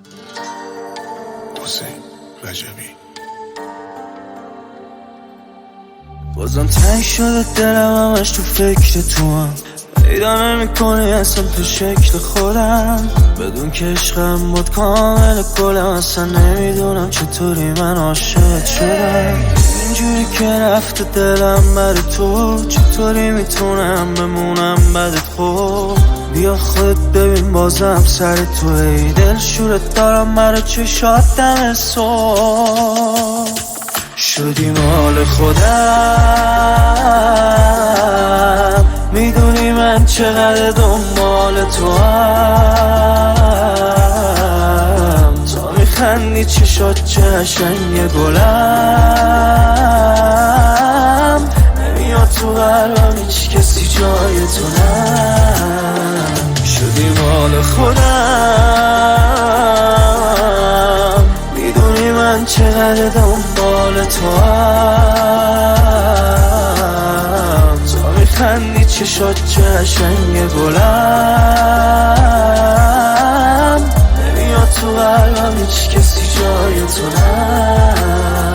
حسین رجبی. بازم تنگ شده دلم، همش تو فکر تو هم پیدا نمی‌کنی اصلا تو شکل خودم، بدون که عشقم بود کامل گلم. اصلا نمیدونم چطوری من عاشقت شدم، اینجوری که رفته دلم برای تو. چطوری میتونم بمونم بدت خوب؟ بیا خودت ببین بازم سر تو، ای دل شورت دارم برای چشات دم صبح. شدی مال خودم، میدونی من چقدر دنبال تو هم. تا میخندی چشات چه قشنگ گلم، نمیاد تو قلبم هیچ کسی جای تو نم. شدی مال خودم، میدونی من چقدر دنبال تو هم. تا میخندی چشات چه قشنگ گلم، نمیاد تو قلبم هیچ کسی جای تو نم.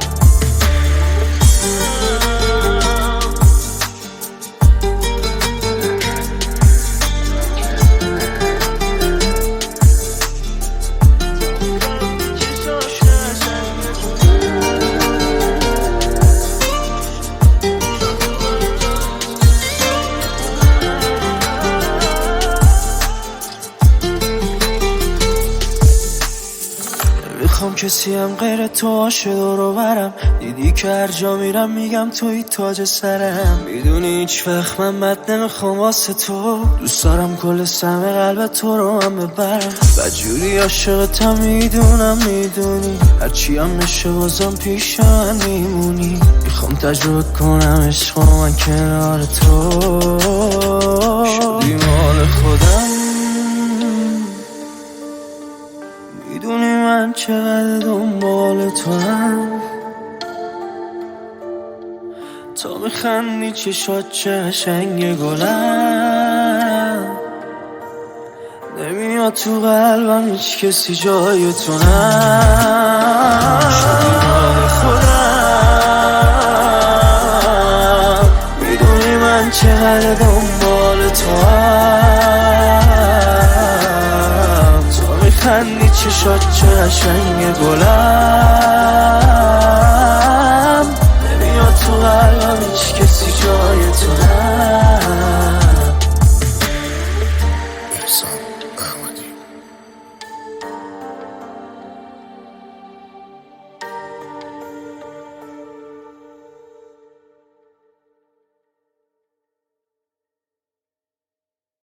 میخوام کسی هم غیر تو باشه دورو برم، دیدی که هر جا میرم میگم توی تاج سرم. میدونی هیچ وقت من بد نمیخوام واسه تو، دوست دارم کل سم قلب تو رو هم ببرم. بدجوری عاشقتم میدونم، میدونی هرچی هم نشه بازم پیش من میمونی. میخوام تجربه کنم عشق من کنار تو. شدی مال خودم، میدونی من چقدر دنبال تو هم. تا میخندی چشات چه قشنگ گلم، نمیاد تو قلبم هیچ کسی جای تو نم. شدی مال خودم، میدونی من چقدر دنبال تو هم. تا میخندی چشات چه قشنگ گلم، نمیاد تو قلبم هیچ کسی جای تو نم.